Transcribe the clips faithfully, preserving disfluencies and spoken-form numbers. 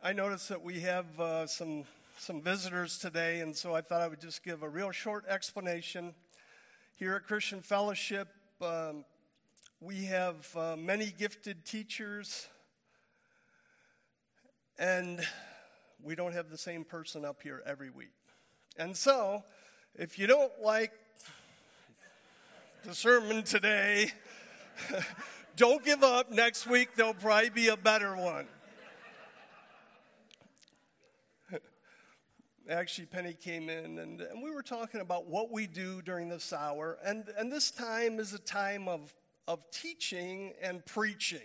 I noticed that we have uh, some some visitors today, and so I thought I would just give a real short explanation. Here at Christian Fellowship, um, we have uh, many gifted teachers, and we don't have the same person up here every week. And so, if you don't like the sermon today, don't give up. Next week, there'll probably be a better one. Actually, Penny came in, and, and we were talking about what we do during this hour. And, and this time is a time of, of teaching and preaching.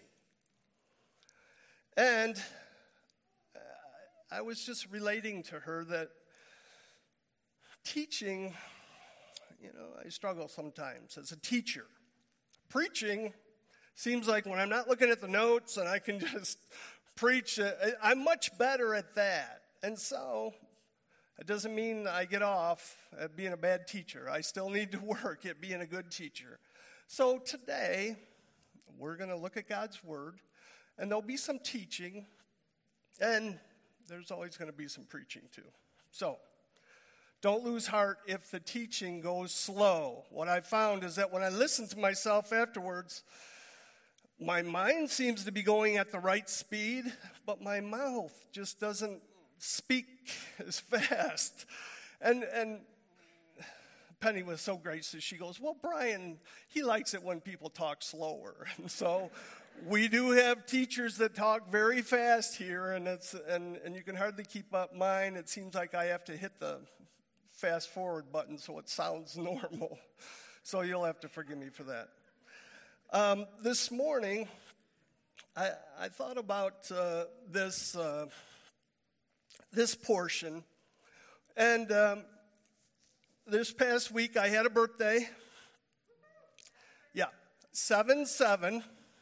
And uh, I was just relating to her that teaching, you know, I struggle sometimes as a teacher. Preaching seems like when I'm not looking at the notes and I can just preach, I'm much better at that. And so it doesn't mean I get off at being a bad teacher. I still need to work at being a good teacher. So today, we're going to look at God's Word, and there'll be some teaching, and there's always going to be some preaching too. So don't lose heart if the teaching goes slow. What I found is that when I listen to myself afterwards, my mind seems to be going at the right speed, but my mouth just doesn't speak as fast. And and Penny was so gracious. She goes, well, Brian, he likes it when people talk slower. And so we do have teachers that talk very fast here, and it's and, and you can hardly keep up mine. It seems like I have to hit the fast forward button so it sounds normal. So you'll have to forgive me for that. Um, this morning, I, I thought about uh, this uh, this portion, and um, this past week I had a birthday. Yeah, seven seven.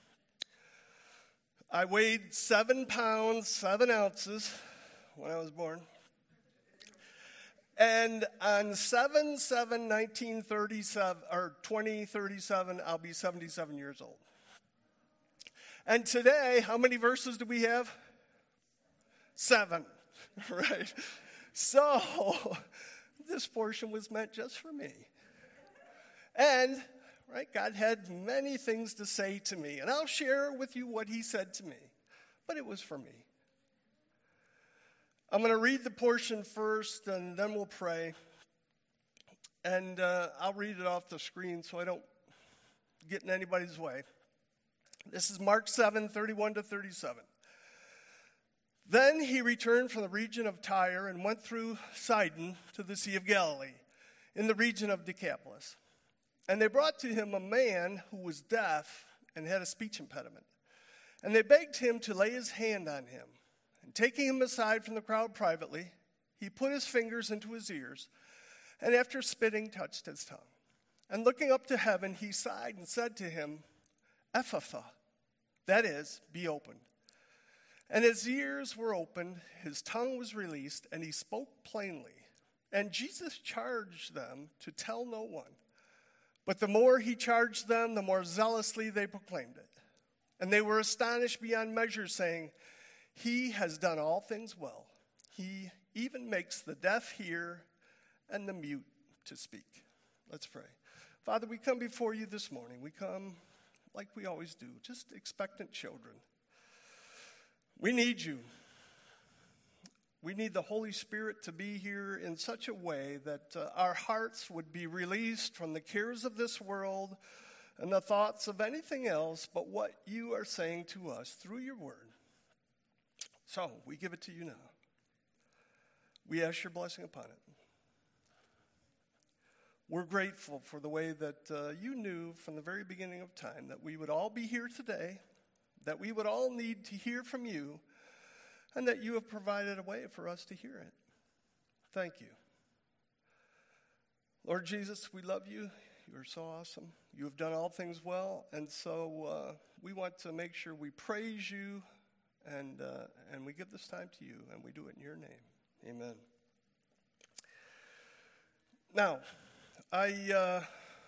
I weighed seven pounds seven ounces when I was born. And on seven seven nineteen thirty-seven, or twenty thirty-seven, I'll be seventy-seven years old. And today, how many verses do we have? Seven, right? So, this portion was meant just for me. And, right, God had many things to say to me. And I'll share with you what he said to me. But it was for me. I'm going to read the portion first, and then we'll pray. And uh, I'll read it off the screen so I don't get in anybody's way. This is Mark seven, thirty-one to thirty-seven. Then he returned from the region of Tyre and went through Sidon to the Sea of Galilee, in the region of Decapolis. And they brought to him a man who was deaf and had a speech impediment. And they begged him to lay his hand on him. And taking him aside from the crowd privately, he put his fingers into his ears, and after spitting, touched his tongue. And looking up to heaven, he sighed and said to him, Ephphatha, that is, be opened. And his ears were opened, his tongue was released, and he spoke plainly. And Jesus charged them to tell no one. But the more he charged them, the more zealously they proclaimed it. And they were astonished beyond measure, saying, he has done all things well. He even makes the deaf hear and the mute to speak. Let's pray. Father, we come before you this morning. We come like we always do, just expectant children. We need you. We need the Holy Spirit to be here in such a way that uh, our hearts would be released from the cares of this world and the thoughts of anything else but what you are saying to us through your word. So, we give it to you now. We ask your blessing upon it. We're grateful for the way that uh, you knew from the very beginning of time that we would all be here today, that we would all need to hear from you, and that you have provided a way for us to hear it. Thank you. Lord Jesus, we love you. You are so awesome. You have done all things well, and so uh, we want to make sure we praise you. And uh, and we give this time to you, and we do it in your name. Amen. Now, I uh,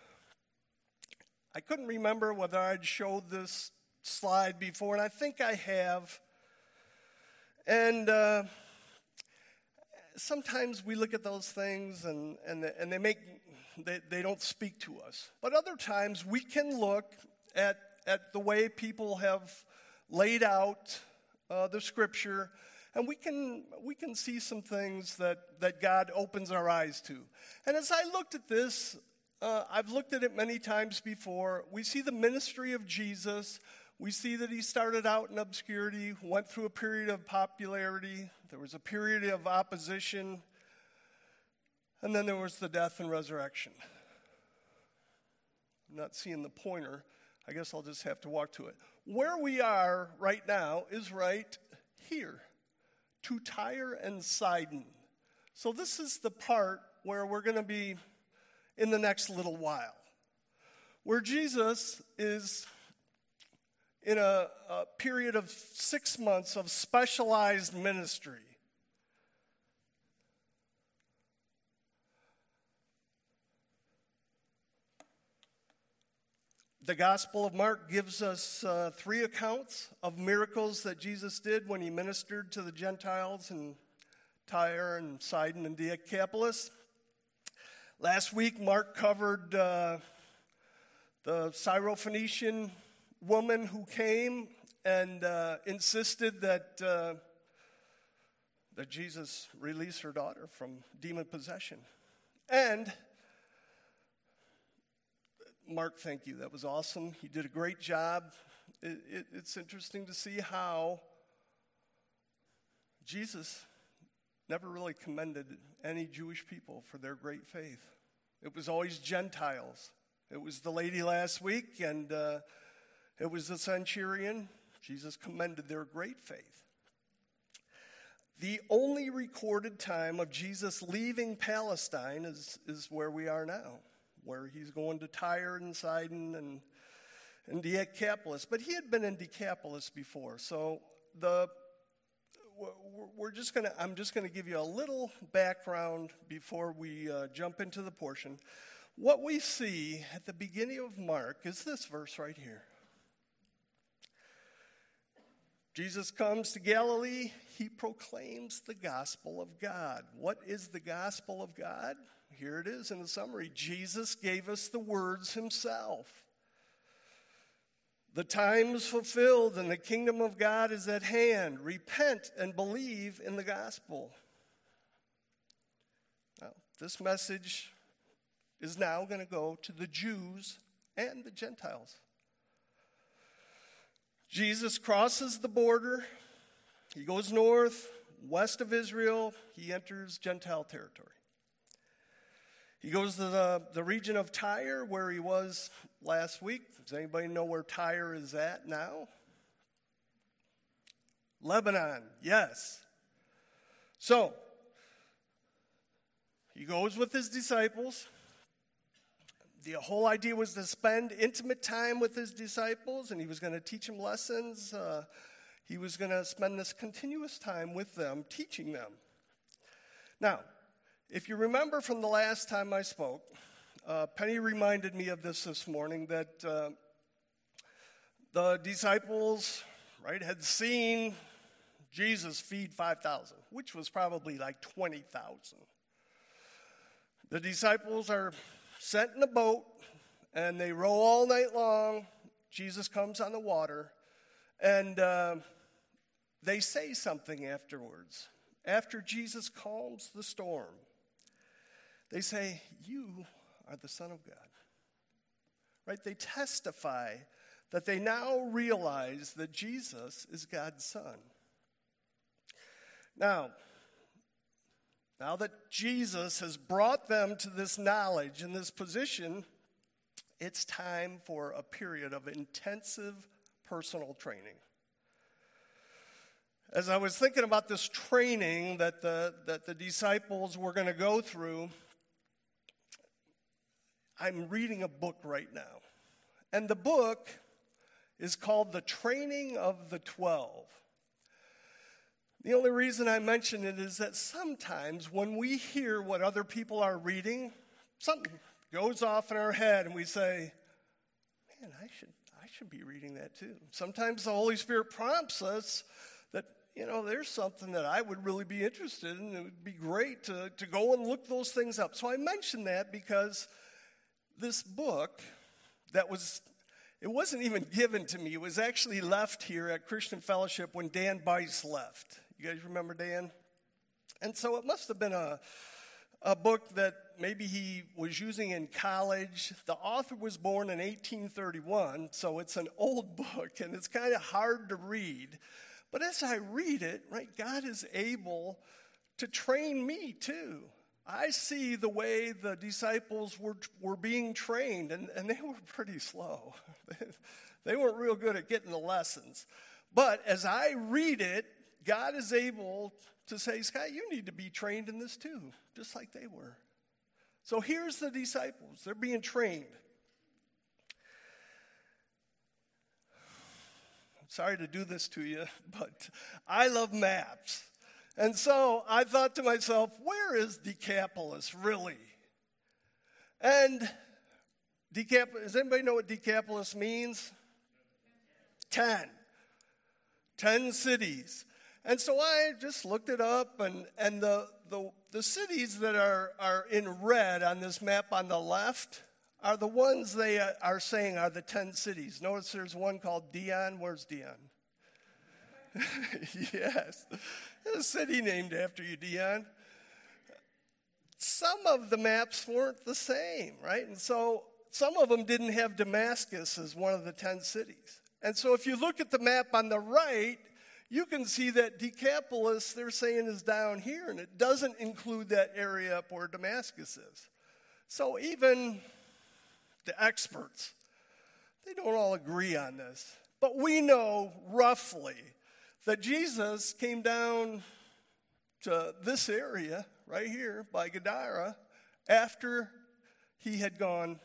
I couldn't remember whether I'd showed this slide before, and I think I have. And uh, sometimes we look at those things and, and, and they make they, they don't speak to us. But other times we can look at, at the way people have laid out uh, the scripture, and we can we can see some things that, that God opens our eyes to. And as I looked at this, uh, I've looked at it many times before. We see the ministry of Jesus. We see that he started out in obscurity, went through a period of popularity. There was a period of opposition. And then there was the death and resurrection. I'm not seeing the pointer. I guess I'll just have to walk to it. Where we are right now is right here, to Tyre and Sidon. So this is the part where we're going to be in the next little while, where Jesus is in a, a period of six months of specialized ministry. The Gospel of Mark gives us uh, three accounts of miracles that Jesus did when he ministered to the Gentiles in Tyre and Sidon and Decapolis. Last week, Mark covered uh, the Syrophoenician woman who came and uh, insisted that, uh, that Jesus release her daughter from demon possession. And Mark, thank you. That was awesome. He did a great job. It, it, it's interesting to see how Jesus never really commended any Jewish people for their great faith. It was always Gentiles. It was the lady last week, and uh, it was the centurion. Jesus commended their great faith. The only recorded time of Jesus leaving Palestine is, is where we are now, where he's going to Tyre and Sidon and, and Decapolis. But he had been in Decapolis before. So the we're just gonna I'm just gonna give you a little background before we uh, jump into the portion. What we see at the beginning of Mark is this verse right here. Jesus comes to Galilee. He proclaims the gospel of God. What is the gospel of God? Here it is in the summary. Jesus gave us the words himself. The time is fulfilled and the kingdom of God is at hand. Repent and believe in the gospel. Now, this message is now going to go to the Jews and the Gentiles. Jesus crosses the border. He goes north, west of Israel. He enters Gentile territory. He goes to the, the region of Tyre, where he was last week. Does anybody know where Tyre is at now? Lebanon, yes. So, he goes with his disciples. The whole idea was to spend intimate time with his disciples, and he was going to teach them lessons. Uh, he was going to spend this continuous time with them, teaching them. Now, if you remember from the last time I spoke, uh, Penny reminded me of this this morning, that uh, the disciples, right, had seen Jesus feed five thousand, which was probably like twenty thousand. The disciples are sent in a boat, and they row all night long. Jesus comes on the water, and uh, they say something afterwards. After Jesus calms the storm, they say, "You are the Son of God." Right? They testify that they now realize that Jesus is God's Son. Now, now that Jesus has brought them to this knowledge and this position, it's time for a period of intensive personal training. As I was thinking about this training that the, that the disciples were going to go through, I'm reading a book right now. And the book is called The Training of the Twelve. The only reason I mention it is that sometimes when we hear what other people are reading, something goes off in our head and we say, man, I should, I should be reading that too. Sometimes the Holy Spirit prompts us that, you know, there's something that I would really be interested in. It would be great to, to go and look those things up. So I mentioned that because this book that was, it wasn't even given to me. It was actually left here at Christian Fellowship when Dan Bice left. You guys remember Dan? And so it must have been a, a book that maybe he was using in college. The author was born in eighteen thirty-one, so it's an old book, and it's kind of hard to read. But as I read it, right, God is able to train me too. I see the way the disciples were were being trained, and, and they were pretty slow. They weren't real good at getting the lessons. But as I read it, God is able to say, Scott, you need to be trained in this too, just like they were. So here's the disciples. They're being trained. I'm sorry to do this to you, but I love maps. And so I thought to myself, where is Decapolis really? And Decap- does anybody know what Decapolis means? Ten. Ten cities. And so I just looked it up, and, and the, the, the cities that are, are in red on this map on the left are the ones they are saying are the ten cities. Notice there's one called Dion. Where's Dion? Yes. A city named after you, Dion. Some of the maps weren't the same, right? And so some of them didn't have Damascus as one of the ten cities. And so if you look at the map on the right, you can see that Decapolis, they're saying, is down here, and it doesn't include that area up where Damascus is. So even the experts, they don't all agree on this. But we know roughly that Jesus came down to this area right here by Gadara after he had gone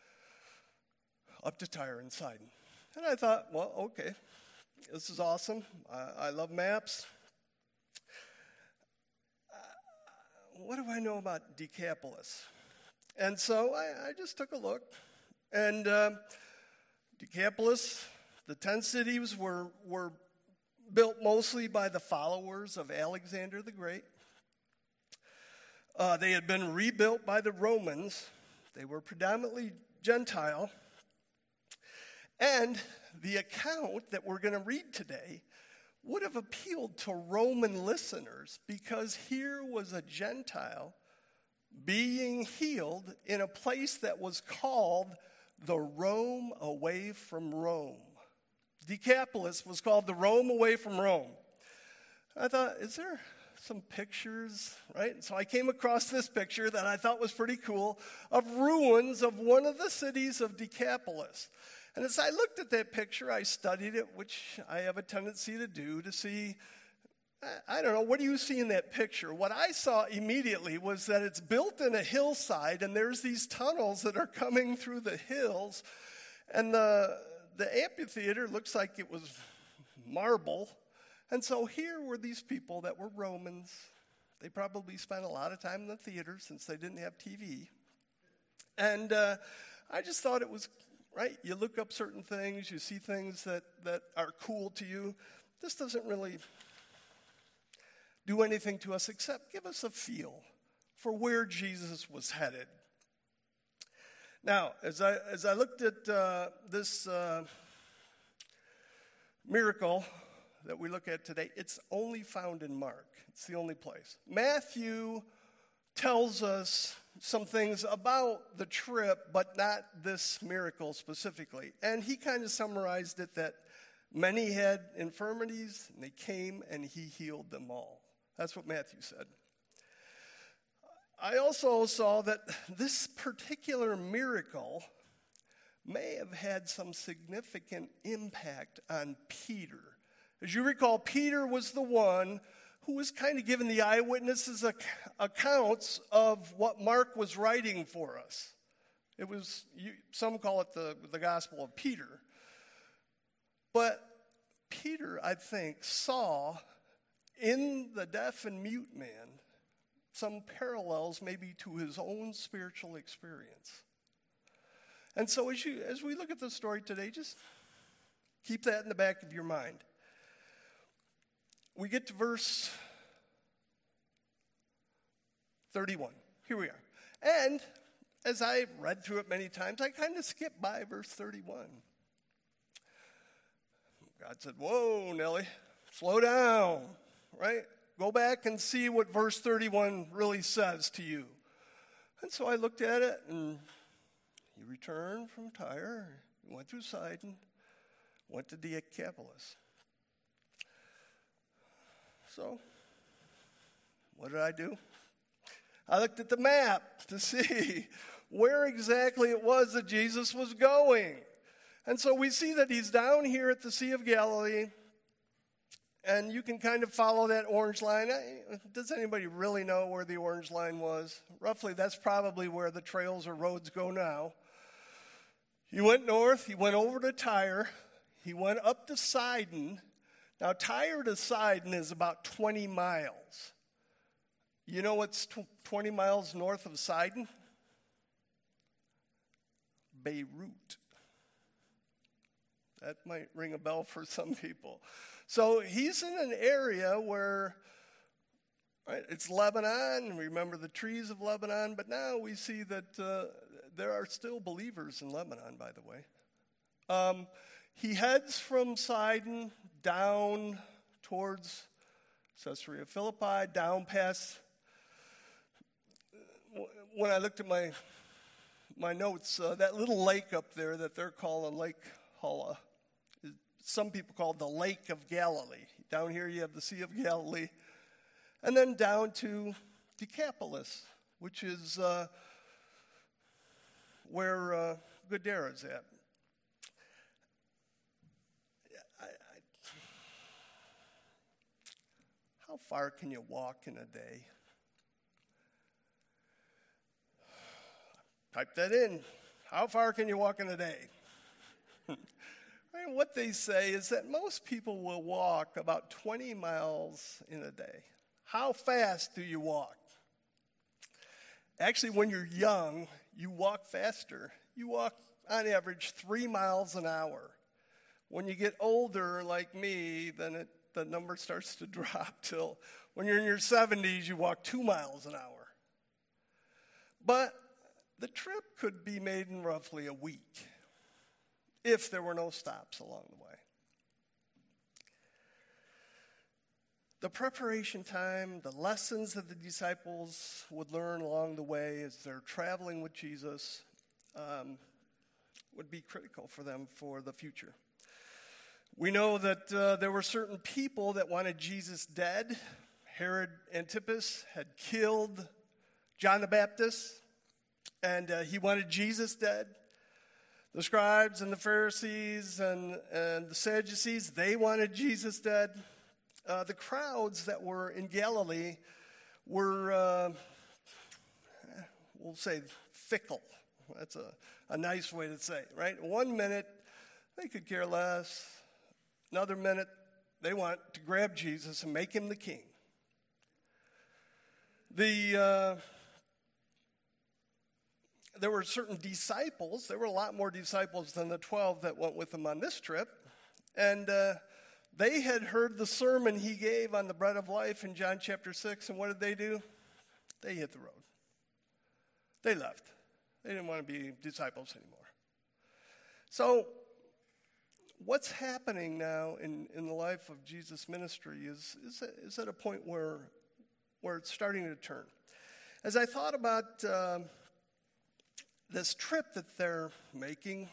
up to Tyre and Sidon. And I thought, well, okay, this is awesome. I, I love maps. Uh, what do I know about Decapolis? And so I, I just took a look. And uh, Decapolis, the ten cities were, were built mostly by the followers of Alexander the Great. Uh, they had been rebuilt by the Romans. They were predominantly Gentile. And the account that we're going to read today would have appealed to Roman listeners because here was a Gentile being healed in a place that was called the Rome away from Rome. Decapolis was called the Rome away from Rome. I thought, is there some pictures, right? So I came across this picture that I thought was pretty cool of ruins of one of the cities of Decapolis. And as I looked at that picture, I studied it, which I have a tendency to do, to see, I don't know, what do you see in that picture? What I saw immediately was that it's built in a hillside, and there's these tunnels that are coming through the hills, and the, the amphitheater looks like it was marble. And so here were these people that were Romans. They probably spent a lot of time in the theater since they didn't have T V. And uh, I just thought it was right? You look up certain things, you see things that, that are cool to you. This doesn't really do anything to us except give us a feel for where Jesus was headed. Now, as I as I looked at uh, this uh, miracle that we look at today, it's only found in Mark. It's the only place. Matthew tells us some things about the trip, but not this miracle specifically. And he kind of summarized it that many had infirmities, and they came and he healed them all. That's what Matthew said. I also saw that this particular miracle may have had some significant impact on Peter. As you recall, Peter was the one who was kind of given the eyewitnesses' ac- accounts of what Mark was writing for us. It was, you, some call it the, the Gospel of Peter. But Peter, I think, saw in the deaf and mute man some parallels maybe to his own spiritual experience. And so as you as we look at the story today, just keep that in the back of your mind. we get to verse thirty-one. Here we are. And as I read through it many times, I kind of skipped by verse thirty-one. God said, whoa, Nellie, slow down, right? Go back and see what verse thirty-one really says to you. And so I looked at it, and he returned from Tyre, went through Sidon, went to Decapolis. So, what did I do? I looked at the map to see where exactly it was that Jesus was going. And so we see that he's down here at the Sea of Galilee, and you can kind of follow that orange line. Does anybody really know where the orange line was? Roughly, that's probably where the trails or roads go now. He went north, he went over to Tyre, he went up to Sidon. Now, Tyre to Sidon is about twenty miles. You know what's twenty miles north of Sidon? Beirut. That might ring a bell for some people. So he's in an area where, right, it's Lebanon. Remember the trees of Lebanon. But now we see that uh, there are still believers in Lebanon, by the way. Um, he heads from Sidon down towards Caesarea Philippi, down past. When I looked at my my notes, uh, that little lake up there that they're calling Lake Hala, some people call it the Lake of Galilee. Down here you have the Sea of Galilee. And then down to Decapolis, which is uh, where uh, Gadara is at. I, I, how far can you walk in a day? Type that in. How far can you walk in a day? Right, what they say is that most people will walk about twenty miles in a day. How fast do you walk? Actually, when you're young, you walk faster. You walk, on average, three miles an hour. When you get older, like me, then it, the number starts to drop till when you're in your seventies, you walk two miles an hour. But the trip could be made in roughly a week if there were no stops along the way. The preparation time, the lessons that the disciples would learn along the way as they're traveling with Jesus um, would be critical for them for the future. We know that uh, there were certain people that wanted Jesus dead. Herod Antipas had killed John the Baptist, and uh, he wanted Jesus dead. The scribes and the Pharisees and, and the Sadducees, they wanted Jesus dead. Uh, the crowds that were in Galilee were, uh, we'll say, fickle. That's a, a nice way to say it, right? One minute, they could care less. Another minute, they want to grab Jesus and make him the king. The... Uh, There were certain disciples. There were a lot more disciples than the twelve that went with him on this trip. And uh, they had heard the sermon he gave on the bread of life in John chapter six. And what did they do? They hit the road. They left. They didn't want to be disciples anymore. So what's happening now in, in the life of Jesus' ministry is, is, is at a point where, where it's starting to turn. As I thought about... Uh, This trip that they're making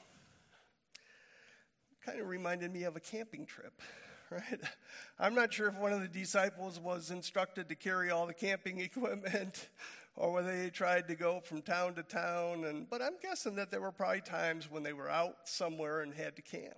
kind of reminded me of a camping trip, right? I'm not sure if one of the disciples was instructed to carry all the camping equipment or whether they tried to go from town to town. And but I'm guessing that there were probably times when they were out somewhere and had to camp.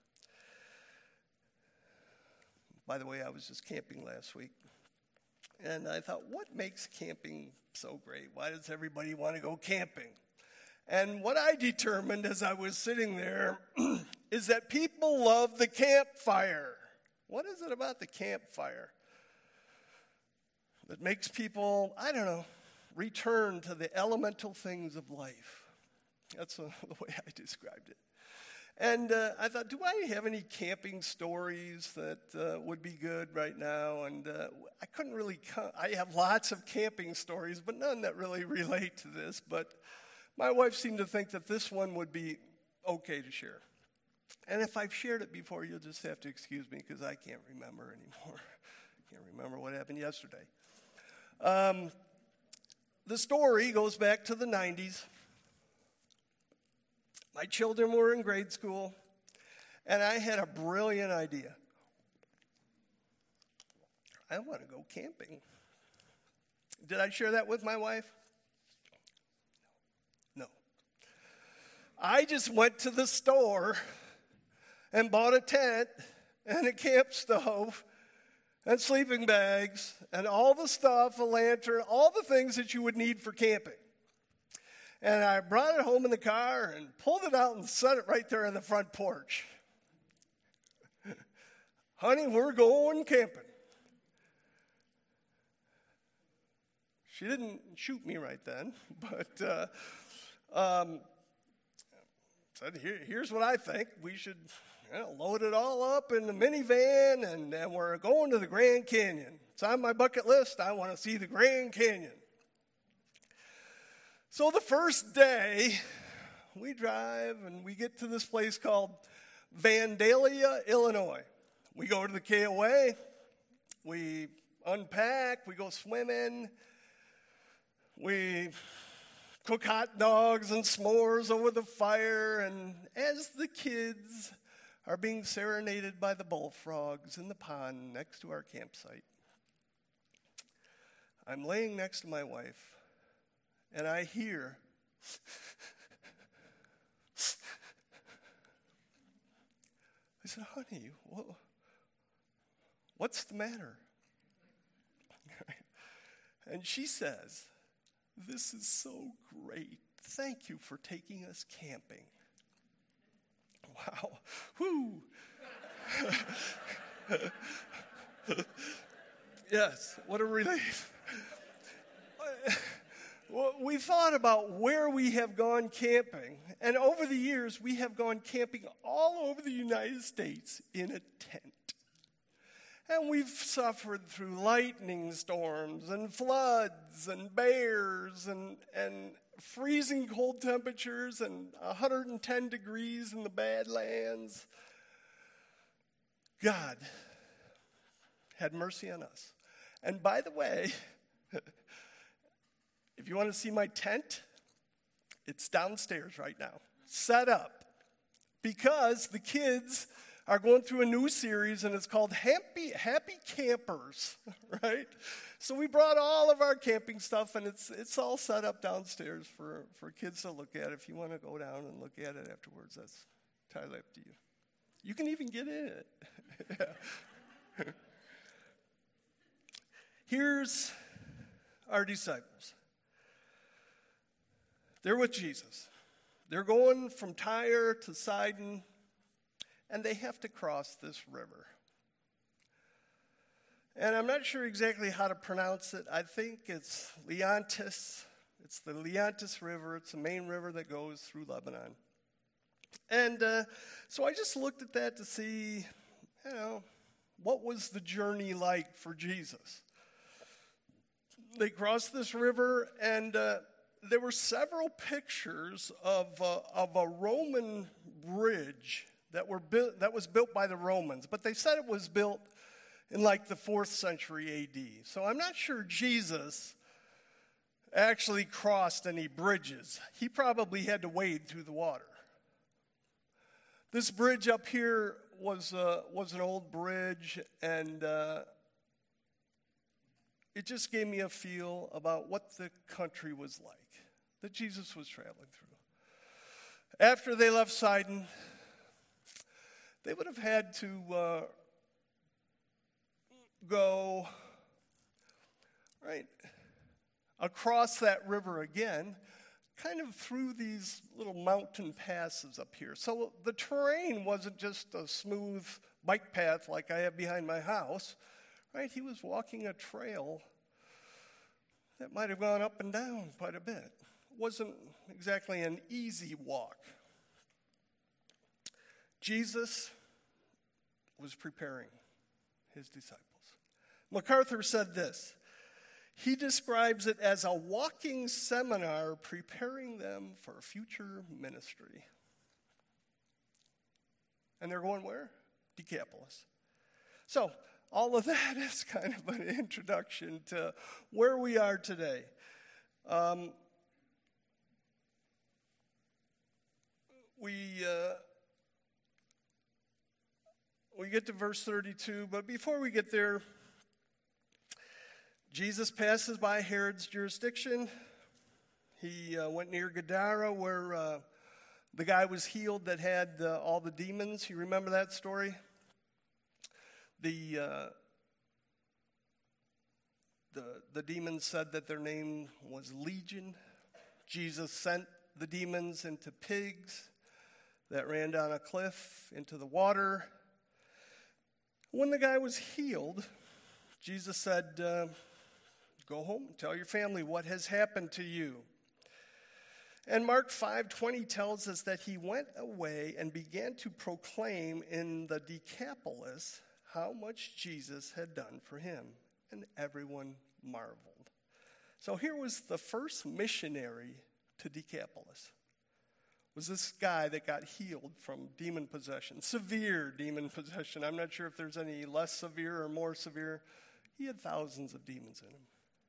By the way, I was just camping last week. And I thought, what makes camping so great? Why does everybody want to go camping? And what I determined as I was sitting there is that people love the campfire. What is it about the campfire that makes people, I don't know, return to the elemental things of life? That's uh, the way I described it. And uh, I thought, do I have any camping stories that uh, would be good right now? And uh, I couldn't really, co- I have lots of camping stories, but none that really relate to this. But my wife seemed to think that this one would be okay to share. And if I've shared it before, you'll just have to excuse me because I can't remember anymore. I can't remember what happened yesterday. Um, the story goes back to the nineties. My children were in grade school, and I had a brilliant idea. I want to go camping. Did I share that with my wife? No. I just went to the store and bought a tent and a camp stove and sleeping bags and all the stuff, a lantern, all the things that you would need for camping. And I brought it home in the car and pulled it out and set it right there on the front porch. Honey, we're going camping. She didn't shoot me right then, but uh, um, said, Here, here's what I think. We should you know, load it all up in the minivan, and, and we're going to the Grand Canyon. It's on my bucket list. I want to see the Grand Canyon. So the first day, we drive and we get to this place called Vandalia, Illinois. We go to the K O A, we unpack, we go swimming, we cook hot dogs and s'mores over the fire, and as the kids are being serenaded by the bullfrogs in the pond next to our campsite, I'm laying next to my wife. And I hear, I said, honey, what, what's the matter? And she says, this is so great. Thank you for taking us camping. Wow. Whoo. Yes, what a relief. Well, we thought about where we have gone camping, and over the years, we have gone camping all over the United States in a tent. And we've suffered through lightning storms and floods and bears and, and freezing cold temperatures and one hundred ten degrees in the Badlands. God had mercy on us. And by the way, if you want to see my tent, it's downstairs right now, set up, because the kids are going through a new series, and it's called Happy Happy Campers, right? So we brought all of our camping stuff, and it's it's all set up downstairs for, for kids to look at. If you want to go down and look at it afterwards, that's entirely up to you. You can even get in it. Yeah. Here's our disciples. They're with Jesus. They're going from Tyre to Sidon, and they have to cross this river. And I'm not sure exactly how to pronounce it. I think it's Leontis. It's the Leontis River. It's the main river that goes through Lebanon. And uh, so I just looked at that to see, you know, what was the journey like for Jesus? They crossed this river, and uh, there were several pictures of uh, of a Roman bridge that were built that was built by the Romans, but they said it was built in like the fourth century A D. So I'm not sure Jesus actually crossed any bridges. He probably had to wade through the water. This bridge up here was uh, was an old bridge, and uh, it just gave me a feel about what the country was like that Jesus was traveling through. After they left Sidon, they would have had to uh, go right across that river again, kind of through these little mountain passes up here. So the terrain wasn't just a smooth bike path like I have behind my house, right? He was walking a trail that might have gone up and down quite a bit. It wasn't exactly an easy walk. Jesus was preparing his disciples. MacArthur said this. He describes it as a walking seminar preparing them for future ministry. And they're going where? Decapolis. So, all of that is kind of an introduction to where we are today. Um, we uh, we get to verse thirty-two, but before we get there, Jesus passes by Herod's jurisdiction. He uh, went near Gadara, where uh, the guy was healed that had uh, all the demons. You remember that story? The, uh, the, the demons said that their name was Legion. Jesus sent the demons into pigs that ran down a cliff into the water. When the guy was healed, Jesus said, uh, go home and tell your family what has happened to you. And Mark five twenty tells us that he went away and began to proclaim in the Decapolis how much Jesus had done for him. And everyone marveled. So here was the first missionary to Decapolis. Was this guy that got healed from demon possession, severe demon possession. I'm not sure if there's any less severe or more severe. He had thousands of demons in him.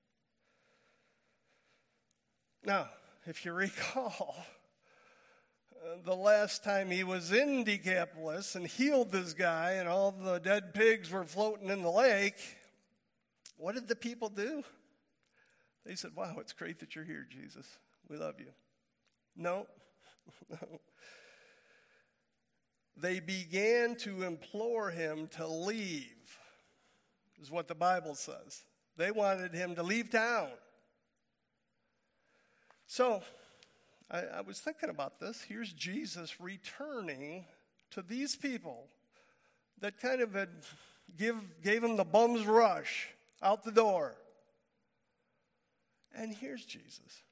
Now, if you recall, uh, the last time he was in Decapolis and healed this guy and all the dead pigs were floating in the lake, what did the people do? They said, wow, it's great that you're here, Jesus. We love you. No, no. They began to implore him to leave, is what the Bible says. They wanted him to leave town. So, I, I was thinking about this. Here's Jesus returning to these people that kind of had give, gave him the bum's rush out the door. And here's Jesus.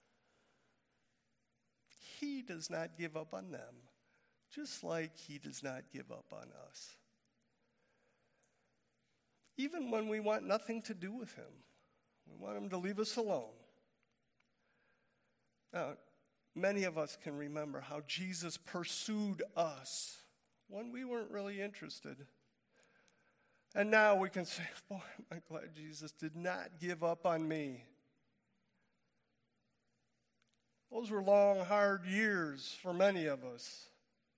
He does not give up on them, just like he does not give up on us. Even when we want nothing to do with him, we want him to leave us alone. Now, many of us can remember how Jesus pursued us when we weren't really interested. And now we can say, boy, I'm glad Jesus did not give up on me. Those were long, hard years for many of us.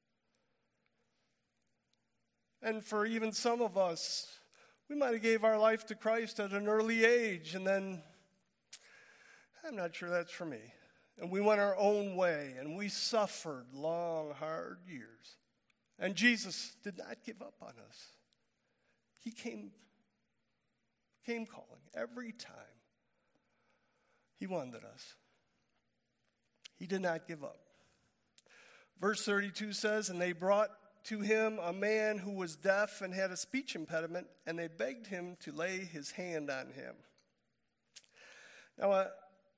And for even some of us, we might have gave our life to Christ at an early age, and then, I'm not sure that's for me. And we went our own way, and we suffered long, hard years. And Jesus did not give up on us. He came, came calling every time. He wanted us. He did not give up. Verse thirty-two says, and they brought to him a man who was deaf and had a speech impediment, and they begged him to lay his hand on him. Now, uh,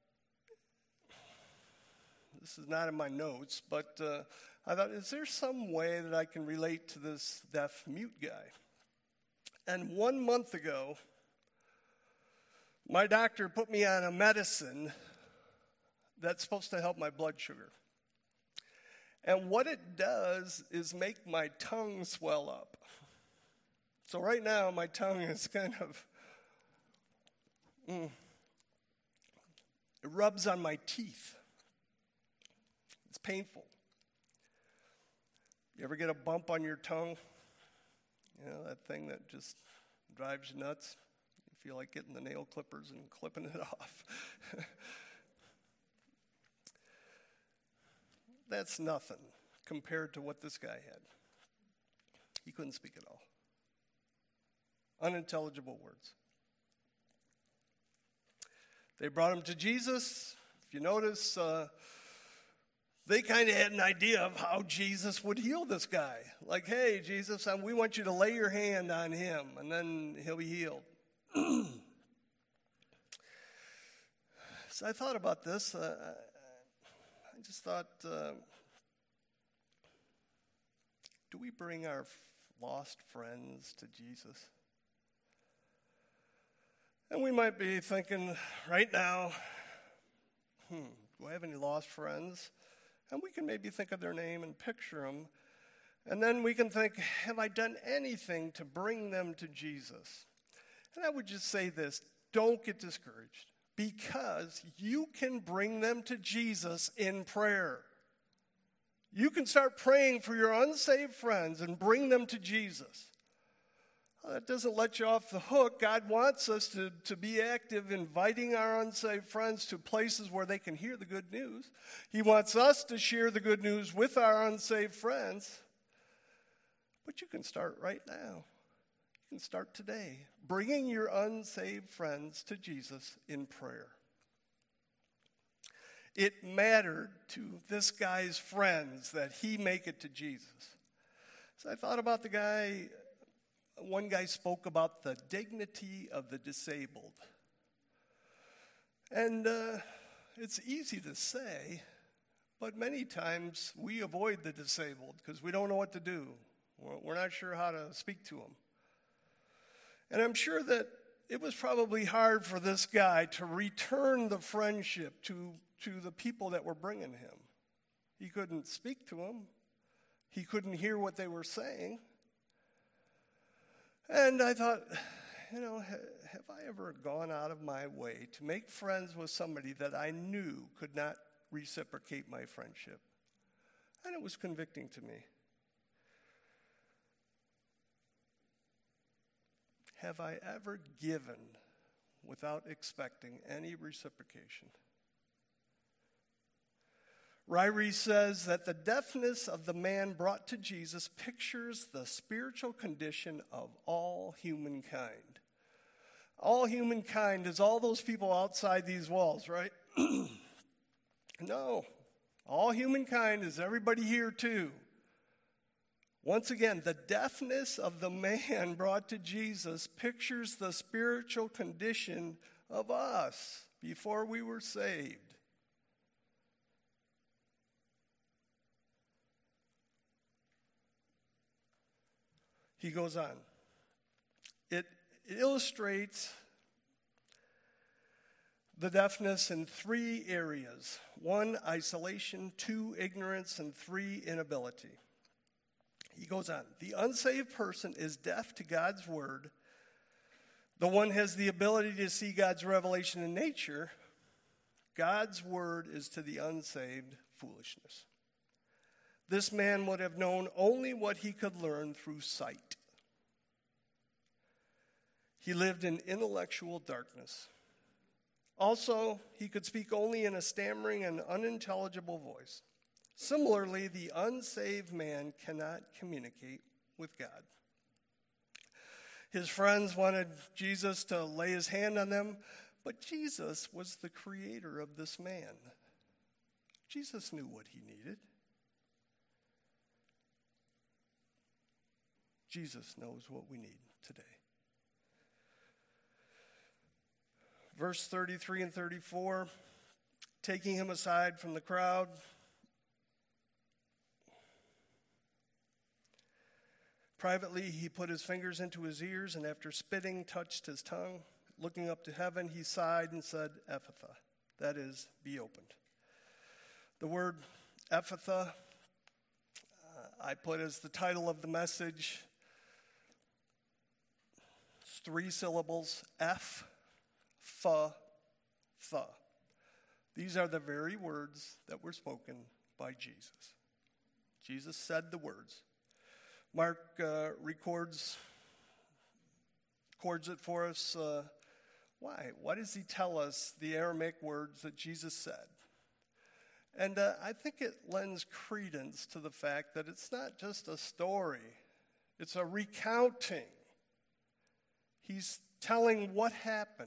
this is not in my notes, but uh, I thought, is there some way that I can relate to this deaf mute guy? And one month ago, my doctor put me on a medicine that's supposed to help my blood sugar. And what it does is make my tongue swell up. So right now, my tongue is kind of, mm, it rubs on my teeth. It's painful. You ever get a bump on your tongue? You know, that thing that just drives you nuts? You feel like getting the nail clippers and clipping it off. That's nothing compared to what this guy had. He couldn't speak at all. Unintelligible words. They brought him to Jesus. If you notice, uh, they kind of had an idea of how Jesus would heal this guy. Like, hey, Jesus, um, we want you to lay your hand on him, and then he'll be healed. So I thought about this. Uh, I just thought, uh, do we bring our lost friends to Jesus? And we might be thinking right now, hmm, do I have any lost friends? And we can maybe think of their name and picture them. And then we can think, have I done anything to bring them to Jesus? And I would just say this, don't get discouraged, because you can bring them to Jesus in prayer. You can start praying for your unsaved friends and bring them to Jesus. Well, that doesn't let you off the hook. God wants us to, to be active, inviting our unsaved friends to places where they can hear the good news. He wants us to share the good news with our unsaved friends. But you can start right now. You can start today, bringing your unsaved friends to Jesus in prayer. It mattered to this guy's friends that he make it to Jesus. So I thought about the guy, one guy spoke about the dignity of the disabled. And uh, it's easy to say, but many times we avoid the disabled because we don't know what to do. We're not sure how to speak to them. And I'm sure that it was probably hard for this guy to return the friendship to, to the people that were bringing him. He couldn't speak to them. He couldn't hear what they were saying. And I thought, you know, have I ever gone out of my way to make friends with somebody that I knew could not reciprocate my friendship? And it was convicting to me. Have I ever given without expecting any reciprocation? Ryrie says that the deafness of the man brought to Jesus pictures the spiritual condition of all humankind. All humankind is all those people outside these walls, right? No. All humankind is everybody here too. Once again, the deafness of the man brought to Jesus pictures the spiritual condition of us before we were saved. He goes on. It illustrates the deafness in three areas. One, isolation. Two, ignorance. And three, inability. He goes on, the unsaved person is deaf to God's word. The one has the ability to see God's revelation in nature. God's word is to the unsaved foolishness. This man would have known only what he could learn through sight. He lived in intellectual darkness. Also, he could speak only in a stammering and unintelligible voice. Similarly, the unsaved man cannot communicate with God. His friends wanted Jesus to lay his hand on them, but Jesus was the creator of this man. Jesus knew what he needed. Jesus knows what we need today. Verse thirty-three and thirty-four, taking him aside from the crowd, privately, he put his fingers into his ears, and after spitting, touched his tongue. Looking up to heaven, he sighed and said, Ephphatha, that is, be opened. The word Ephphatha, uh, I put as the title of the message. It's three syllables, F, Fa, Tha. These are the very words that were spoken by Jesus. Jesus said the words. Mark uh, records, records it for us. Uh, why? Why does he tell us the Aramaic words that Jesus said? And uh, I think it lends credence to the fact that it's not just a story. It's a recounting. He's telling what happened.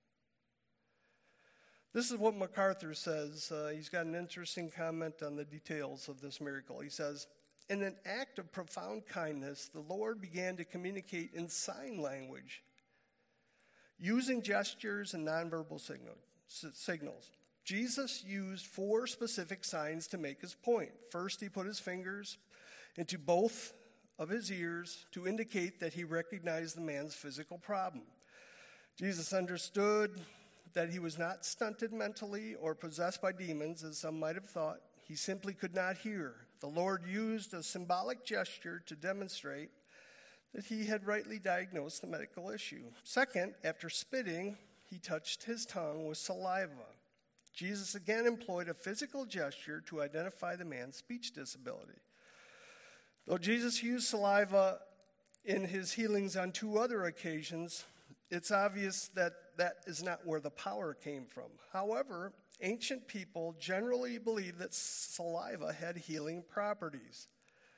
This is what MacArthur says. Uh, he's got an interesting comment on the details of this miracle. He says, in an act of profound kindness, the Lord began to communicate in sign language, using gestures and nonverbal signal, signals. Jesus used four specific signs to make his point. First, he put his fingers into both of his ears to indicate that he recognized the man's physical problem. Jesus understood that he was not stunted mentally or possessed by demons, as some might have thought. He simply could not hear. The Lord used a symbolic gesture to demonstrate that he had rightly diagnosed the medical issue. Second, after spitting, he touched his tongue with saliva. Jesus again employed a physical gesture to identify the man's speech disability. Though Jesus used saliva in his healings on two other occasions, it's obvious that that is not where the power came from. However, ancient people generally believed that saliva had healing properties.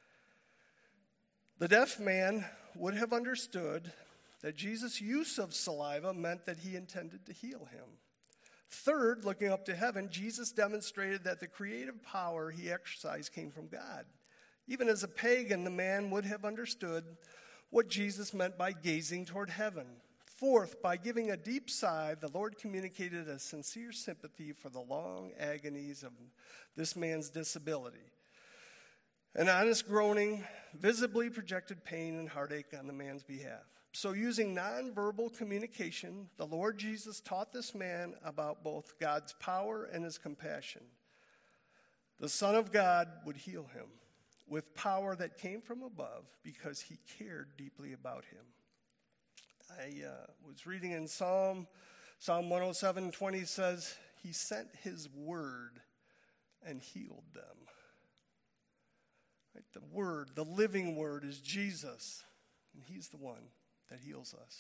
The deaf man would have understood that Jesus' use of saliva meant that he intended to heal him. Third, looking up to heaven, Jesus demonstrated that the creative power he exercised came from God. Even as a pagan, the man would have understood what Jesus meant by gazing toward heaven. Fourth, by giving a deep sigh, the Lord communicated a sincere sympathy for the long agonies of this man's disability. An honest groaning visibly projected pain and heartache on the man's behalf. So using nonverbal communication, the Lord Jesus taught this man about both God's power and his compassion. The Son of God would heal him with power that came from above because he cared deeply about him. I uh, was reading in Psalm, Psalm one oh seven twenty says, he sent his word and healed them. Right? The word, the living word is Jesus, and he's the one that heals us.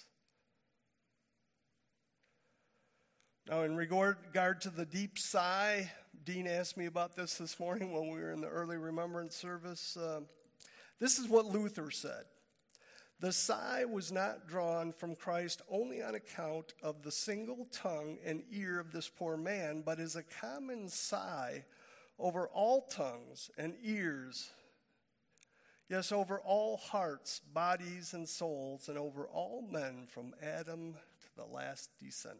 Now, in regard to the deep sigh, Dean asked me about this this morning when we were in the early remembrance service. Uh, this is what Luther said. The sigh was not drawn from Christ only on account of the single tongue and ear of this poor man, but is a common sigh over all tongues and ears, yes, over all hearts, bodies, and souls, and over all men from Adam to the last descendant.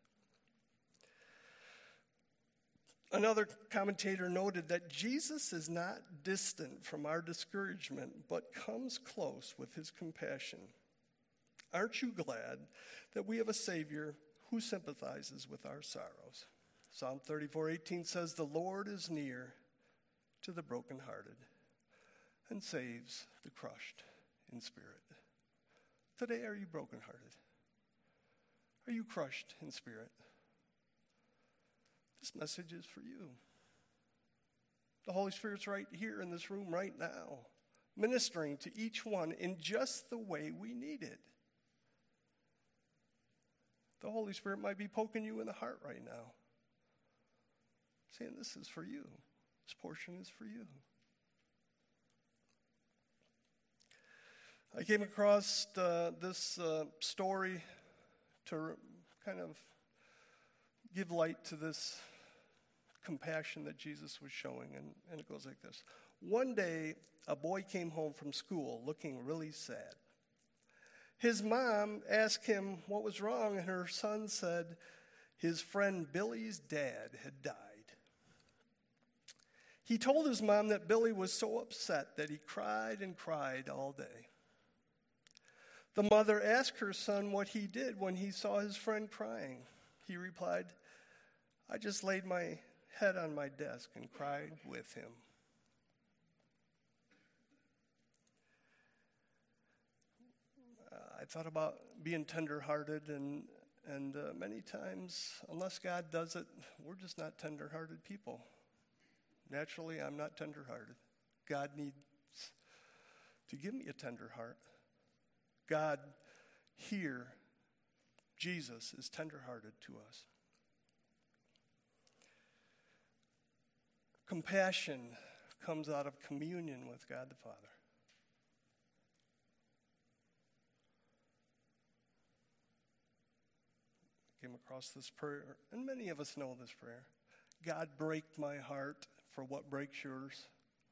Another commentator noted that Jesus is not distant from our discouragement, but comes close with his compassion. Aren't you glad that we have a Savior who sympathizes with our sorrows? Psalm thirty-four eighteen says, the Lord is near to the brokenhearted and saves the crushed in spirit. Today, are you brokenhearted? Are you crushed in spirit? This message is for you. The Holy Spirit's right here in this room right now, ministering to each one in just the way we need it. The Holy Spirit might be poking you in the heart right now, saying this is for you. This portion is for you. I came across uh, this uh, story to kind of give light to this compassion that Jesus was showing, and, and it goes like this. One day, a boy came home from school looking really sad. His mom asked him what was wrong, and her son said his friend Billy's dad had died. He told his mom that Billy was so upset that he cried and cried all day. The mother asked her son what he did when he saw his friend crying. He replied, I just laid my head on my desk and cried with him. Uh, I thought about being tenderhearted, and and uh, many times, unless God does it, we're just not tenderhearted people. Naturally, I'm not tenderhearted. God needs to give me a tender heart. God here, Jesus, is tenderhearted to us. Compassion comes out of communion with God the Father. I came across this prayer, and many of us know this prayer. God, break my heart for what breaks yours.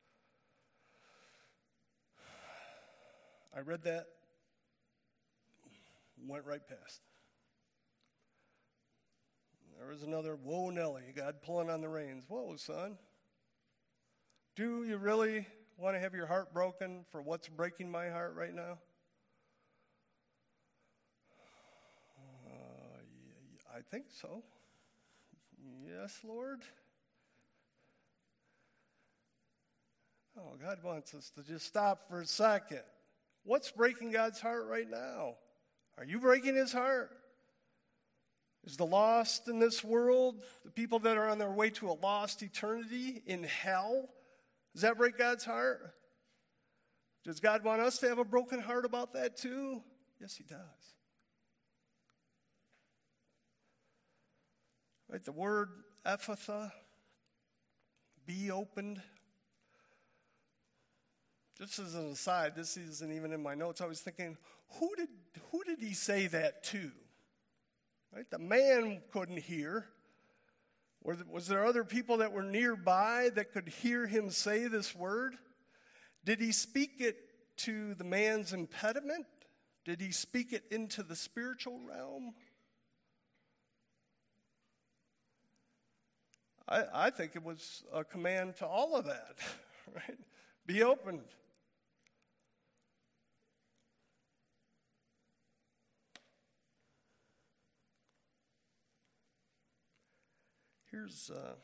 I read that, went right past. There was another, whoa, Nelly, God pulling on the reins. Whoa, son. Do you really want to have your heart broken for what's breaking my heart right now? Uh, yeah, I think so. Yes, Lord. Oh, God wants us to just stop for a second. What's breaking God's heart right now? Are you breaking his heart? Is the lost in this world, the people that are on their way to a lost eternity in hell, does that break God's heart? Does God want us to have a broken heart about that too? Yes, he does. Right, the word Ephphatha, be opened. Just as an aside, this isn't even in my notes. I was thinking, who did who did he say that to? Right, the man couldn't hear. Was there other people that were nearby that could hear him say this word? Did he speak it to the man's impediment? Did he speak it into the spiritual realm? I, I think it was a command to all of that, right? Be open. Here's uh,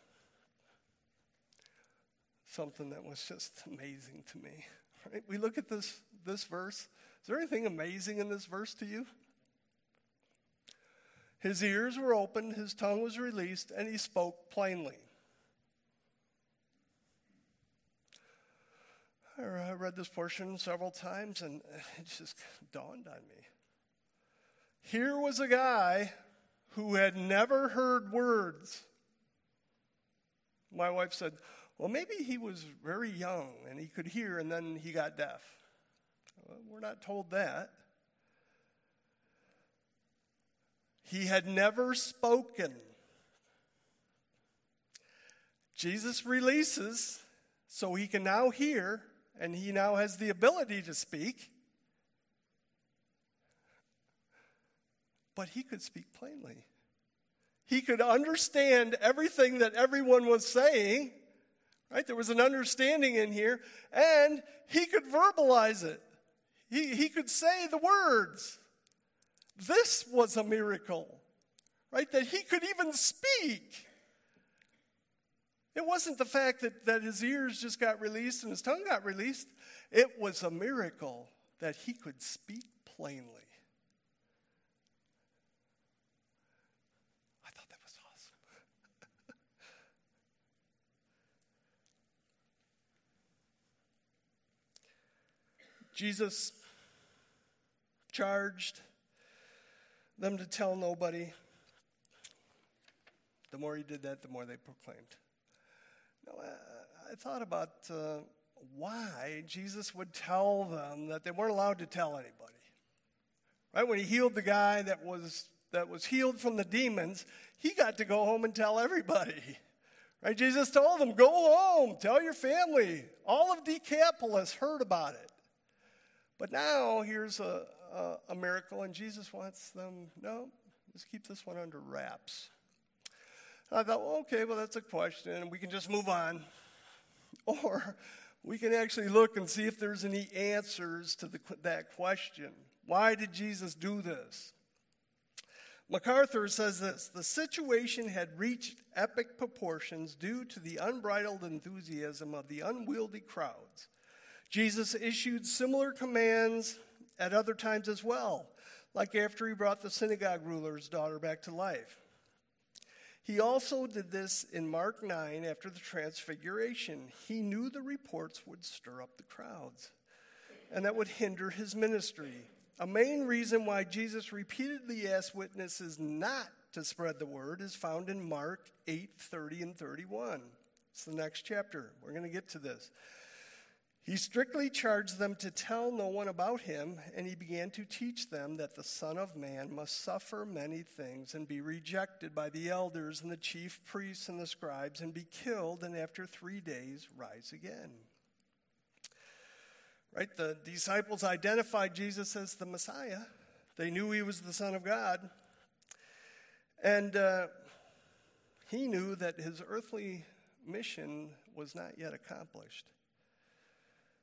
something that was just amazing to me. Right? We look at this, this verse. Is there anything amazing in this verse to you? His ears were opened, his tongue was released, and he spoke plainly. I read this portion several times, and it just dawned on me. Here was a guy who had never heard words. My wife said, well, maybe he was very young and he could hear and then he got deaf. Well, we're not told that. He had never spoken. Jesus releases so he can now hear, and he now has the ability to speak. But he could speak plainly. He could understand everything that everyone was saying, right? There was an understanding in here, and he could verbalize it. He, he could say the words. This was a miracle, right? That he could even speak. It wasn't the fact that, that his ears just got released and his tongue got released. It was a miracle that he could speak plainly. Jesus charged them to tell nobody. The more he did that, the more they proclaimed. Now, I, I thought about uh, why Jesus would tell them that they weren't allowed to tell anybody. Right? When he healed the guy that was that was healed from the demons, he got to go home and tell everybody. Right? Jesus told them, go home, tell your family. All of Decapolis heard about it. But now here's a, a, a miracle, and Jesus wants them, no, just keep this one under wraps. I thought, well, okay, well, that's a question, and we can just move on. Or we can actually look and see if there's any answers to the, that question. Why did Jesus do this? MacArthur says this: the situation had reached epic proportions due to the unbridled enthusiasm of the unwieldy crowds. Jesus issued similar commands at other times as well, like after he brought the synagogue ruler's daughter back to life. He also did this in Mark nine after the transfiguration. He knew the reports would stir up the crowds, and that would hinder his ministry. A main reason why Jesus repeatedly asked witnesses not to spread the word is found in Mark eight, thirty and thirty-one. It's the next chapter. We're going to get to this. He strictly charged them to tell no one about him, and he began to teach them that the Son of Man must suffer many things and be rejected by the elders and the chief priests and the scribes and be killed, and after three days rise again. Right? The disciples identified Jesus as the Messiah. They knew he was the Son of God. And uh, he knew that his earthly mission was not yet accomplished.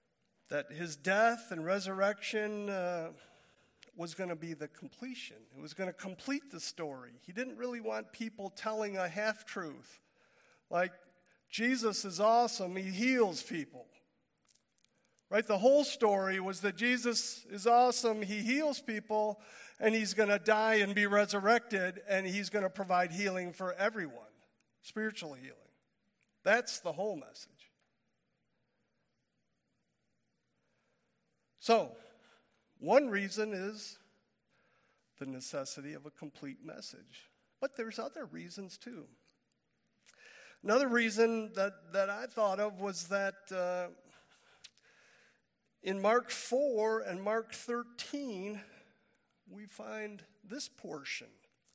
that his death and resurrection uh, was going to be the completion. It was going to complete the story. He didn't really want people telling a half-truth, like, Jesus is awesome, he heals people. Right? The whole story was that Jesus is awesome, he heals people, and he's going to die and be resurrected, and he's going to provide healing for everyone, spiritual healing. That's the whole message. So, one reason is the necessity of a complete message. But there's other reasons too. Another reason that, that I thought of was that uh, in Mark four and Mark thirteen, we find this portion.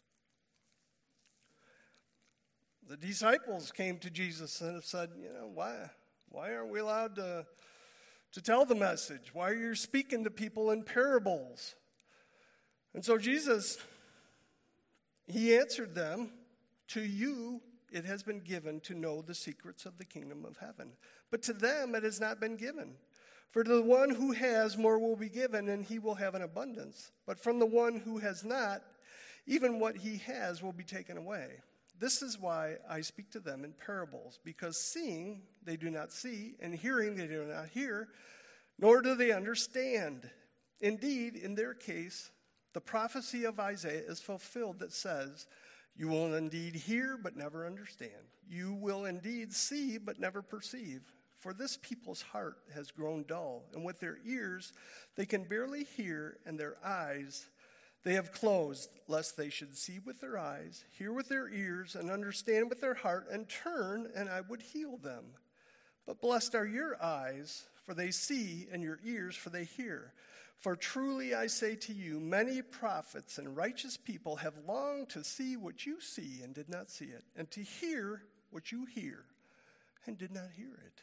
The disciples came to Jesus and said, you know, why, why aren't we allowed to, to tell the message? Why are you speaking to people in parables? And so Jesus, he answered them, to you it has been given to know the secrets of the kingdom of heaven. But to them it has not been given. For to the one who has, more will be given, and he will have an abundance. But from the one who has not, even what he has will be taken away. This is why I speak to them in parables, because seeing they do not see, and hearing they do not hear, nor do they understand. Indeed, in their case, the prophecy of Isaiah is fulfilled that says, you will indeed hear, but never understand. You will indeed see, but never perceive. For this people's heart has grown dull, and with their ears they can barely hear, and their eyes they have closed, lest they should see with their eyes, hear with their ears, and understand with their heart, and turn, and I would heal them. But blessed are your eyes, for they see, and your ears, for they hear. For truly I say to you, many prophets and righteous people have longed to see what you see and did not see it, and to hear what you hear and did not hear it.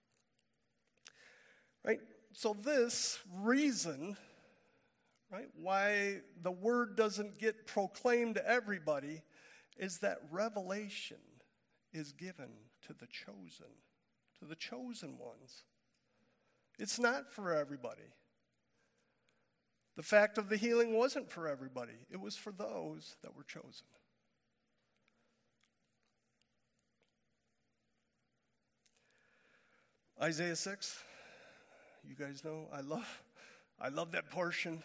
Right? So this reason, right, why the word doesn't get proclaimed to everybody is that revelation is given to the chosen, to the chosen ones. It's not for everybody. The fact of the healing wasn't for everybody. It was for those that were chosen. Isaiah six, you guys know, I love, I love that portion.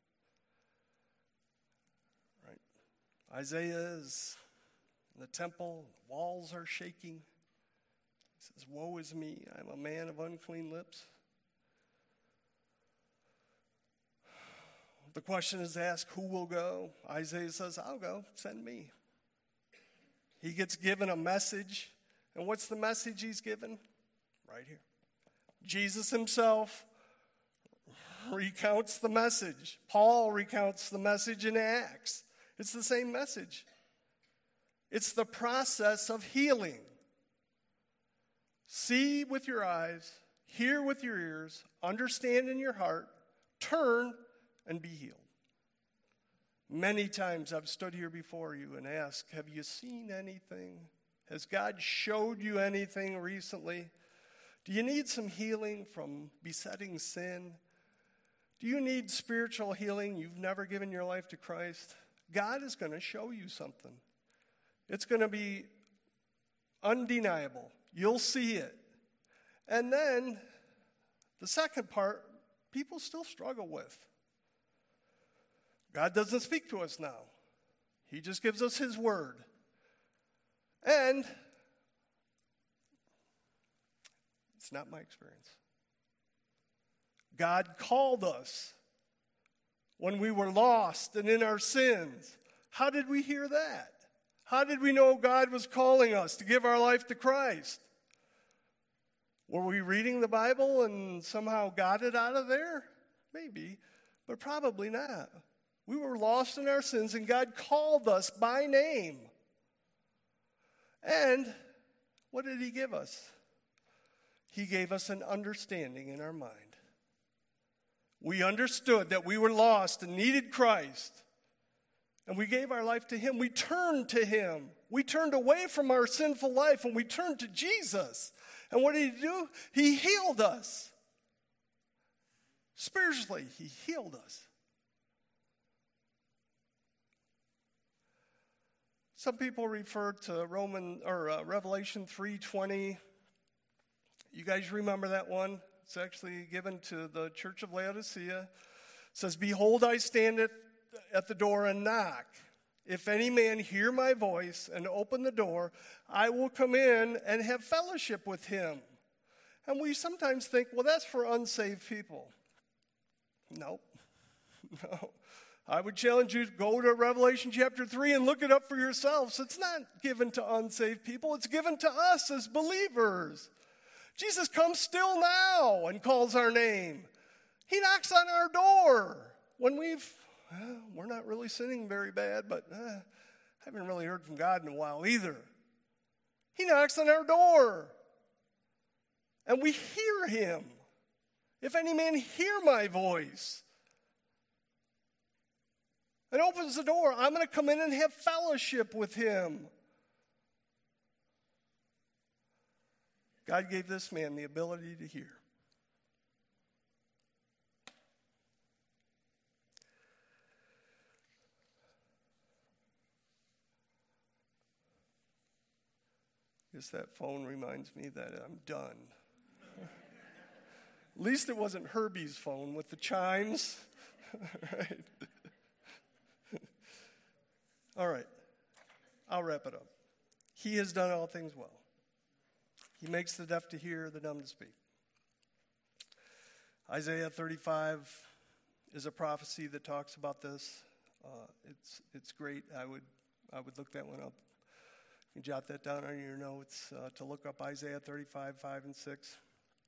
Right? Isaiah is in the temple, the walls are shaking. He says, woe is me, I'm a man of unclean lips. The question is asked, who will go? Isaiah says, I'll go, send me. He gets given a message. And what's the message he's given? Right here. Jesus himself recounts the message. Paul recounts the message in Acts. It's the same message. It's the process of healing. See with your eyes, hear with your ears, understand in your heart, turn and be healed. Many times I've stood here before you and asked, have you seen anything? Has God showed you anything recently? Do you need some healing from besetting sin? Do you need spiritual healing? You've never given your life to Christ? God is going to show you something. It's going to be undeniable. You'll see it. And then the second part, people still struggle with. God doesn't speak to us now. He just gives us his word. And it's not my experience. God called us when we were lost and in our sins. How did we hear that? How did we know God was calling us to give our life to Christ? Were we reading the Bible and somehow got it out of there? Maybe, but probably not. We were lost in our sins, and God called us by name. And what did he give us? He gave us an understanding in our mind. We understood that we were lost and needed Christ. And we gave our life to him. We turned to him. We turned away from our sinful life, and we turned to Jesus. And what did he do? He healed us. Spiritually, he healed us. Some people refer to Roman or uh, Revelation three twenty. You guys remember that one? It's actually given to the church of Laodicea. It says, "Behold, I stand at, at the door and knock. If any man hear my voice and open the door, I will come in and have fellowship with him." And we sometimes think, well, that's for unsaved people. Nope. No. I would challenge you to go to Revelation chapter three and look it up for yourselves. It's not given to unsaved people. It's given to us as believers. Jesus comes still now and calls our name. He knocks on our door when we've, well, we're not really sinning very bad, but uh, I haven't really heard from God in a while either. He knocks on our door and we hear him. If any man hear my voice and opens the door, I'm going to come in and have fellowship with him. God gave this man the ability to hear. Guess that phone reminds me that I'm done. At least it wasn't Herbie's phone with the chimes. Right. All right, I'll wrap it up. He has done all things well. He makes the deaf to hear, the dumb to speak. Isaiah thirty-five is a prophecy that talks about this. Uh, it's it's great. I would I would look that one up. You can jot that down on your notes uh, to look up Isaiah thirty-five, five and six.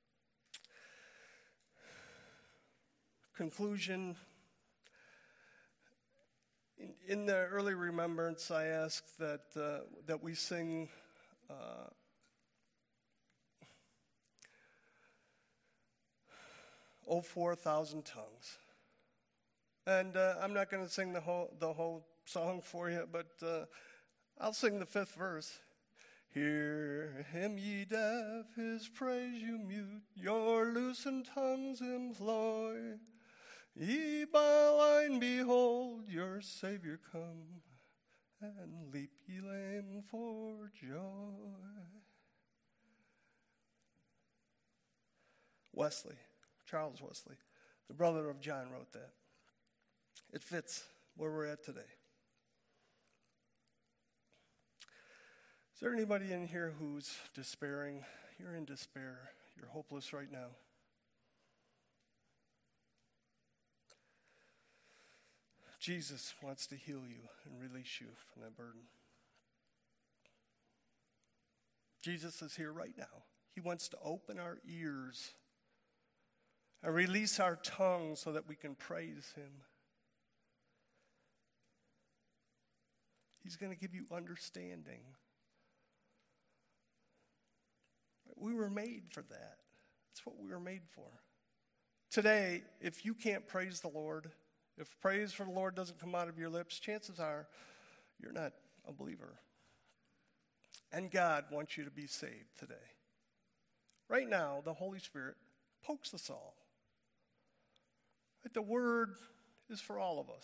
Conclusion. In, in the early remembrance, I asked that uh, that we sing uh, "O four thousand tongues," and uh, I'm not going to sing the whole the whole song for you, but uh, I'll sing the fifth verse. Hear him, ye deaf, his praise you mute, your loosened tongues employ. Ye blind, behold your Savior come, and leap ye lame for joy. Wesley, Charles Wesley, the brother of John, wrote that. It fits where we're at today. Is there anybody in here who's despairing? You're in despair. You're hopeless right now. Jesus wants to heal you and release you from that burden. Jesus is here right now. He wants to open our ears and release our tongue so that we can praise him. He's going to give you understanding. We were made for that. That's what we were made for. Today, if you can't praise the Lord, if praise for the Lord doesn't come out of your lips, chances are you're not a believer. And God wants you to be saved today. Right now, the Holy Spirit pokes us all. Right? The word is for all of us.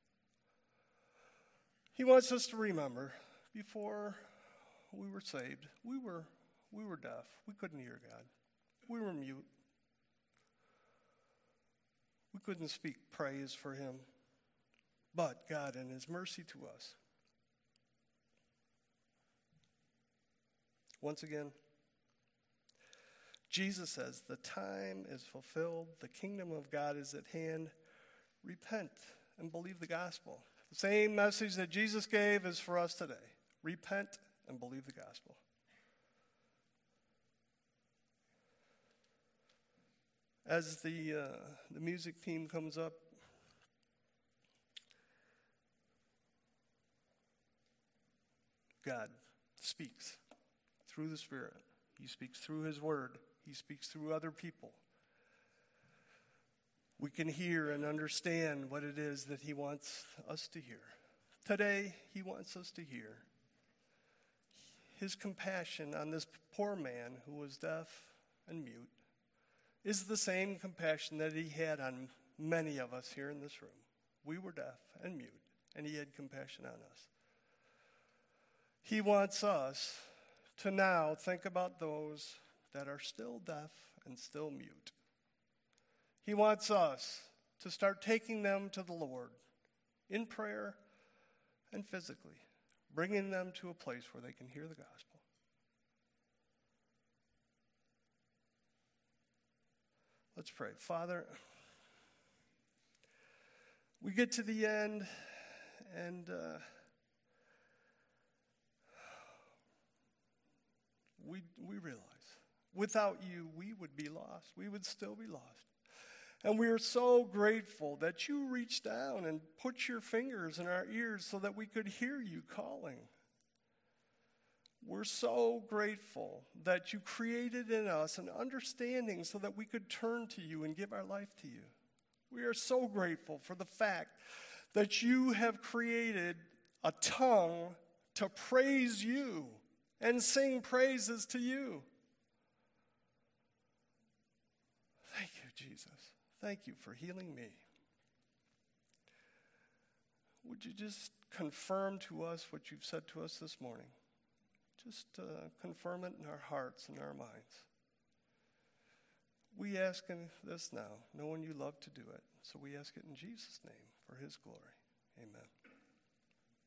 He wants us to remember, before we were saved, we were we were deaf. We couldn't hear God. We were mute. We couldn't speak praise for him. But God, in his mercy to us, once again, Jesus says, the time is fulfilled. The kingdom of God is at hand. Repent and believe the gospel. The same message that Jesus gave is for us today. Repent and believe the gospel. As the uh, the music team comes up, God speaks through the Spirit. He speaks through his word. He speaks through other people. We can hear and understand what it is that he wants us to hear. Today, he wants us to hear his compassion on this poor man who was deaf and mute, is the same compassion that he had on many of us here in this room. We were deaf and mute, and he had compassion on us. He wants us to now think about those that are still deaf and still mute. He wants us to start taking them to the Lord in prayer and physically, bringing them to a place where they can hear the gospel. Let's pray. Father, we get to the end, and uh, we we realize without you, we would be lost. We would still be lost. And we are so grateful that you reached down and put your fingers in our ears so that we could hear you calling. We're so grateful that you created in us an understanding so that we could turn to you and give our life to you. We are so grateful for the fact that you have created a tongue to praise you and sing praises to you. Thank you, Jesus. Thank you for healing me. Would you just confirm to us what you've said to us this morning? Just uh, confirm it in our hearts and our minds. We ask in this now, knowing you love to do it. So we ask it in Jesus' name for his glory. Amen.